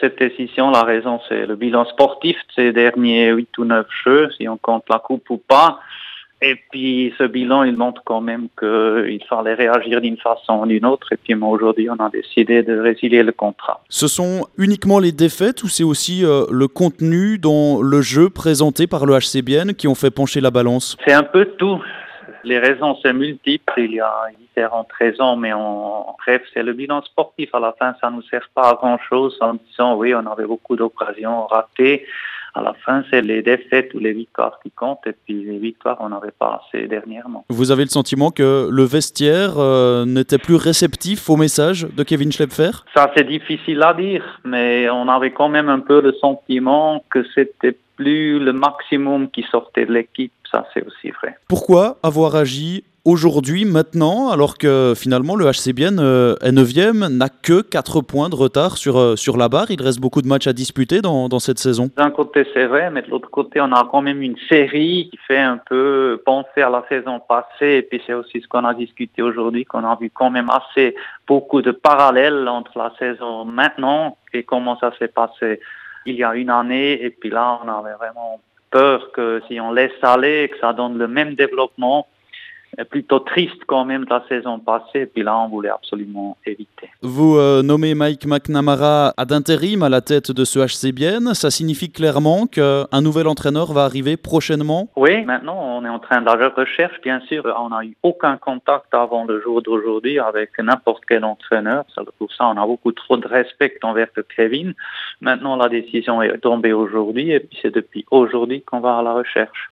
cette décision, la raison, c'est le bilan sportif de ces derniers 8 ou 9 jeux, si on compte la coupe ou pas. Et puis, ce bilan, il montre quand même qu'il fallait réagir d'une façon ou d'une autre. Et puis, moi, aujourd'hui, on a décidé de résilier le contrat. Ce sont uniquement les défaites ou c'est aussi le contenu dans le jeu présenté par le HC Bienne qui ont fait pencher la balance? C'est un peu tout. Les raisons, c'est multiples. Il y a différentes raisons, mais bref, c'est le bilan sportif. À la fin, ça ne nous sert pas à grand-chose en disant, oui, on avait beaucoup d'occasions ratées. À la fin, c'est les défaites ou les victoires qui comptent. Et puis, les victoires, on n'avait pas assez dernièrement. Vous avez le sentiment que le vestiaire n'était plus réceptif au message de Kevin Schlepfer? Ça, c'est difficile à dire, mais on avait quand même un peu le sentiment que c'était plus le maximum qui sortait de l'équipe. Ça, c'est aussi vrai. Pourquoi avoir agi aujourd'hui, maintenant, alors que finalement le HC Bienne est 9e, n'a que 4 points de retard sur la barre? Il reste beaucoup de matchs à disputer dans cette saison. D'un côté, c'est vrai, mais de l'autre côté, on a quand même une série qui fait un peu penser à la saison passée. Et puis, c'est aussi ce qu'on a discuté aujourd'hui, qu'on a vu quand même assez beaucoup de parallèles entre la saison maintenant et comment ça s'est passé il y a une année. Et puis là, on avait vraiment peur que si on laisse aller, que ça donne le même développement, plutôt triste quand même de la saison passée, et puis là on voulait absolument éviter. Vous nommez Mike McNamara ad intérim à la tête de ce HC Bienne, ça signifie clairement qu'un nouvel entraîneur va arriver prochainement? Oui, maintenant on est en train de la recherche, bien sûr, on n'a eu aucun contact avant le jour d'aujourd'hui avec n'importe quel entraîneur, pour ça on a beaucoup trop de respect envers Kevin. Maintenant la décision est tombée aujourd'hui, et puis c'est depuis aujourd'hui qu'on va à la recherche.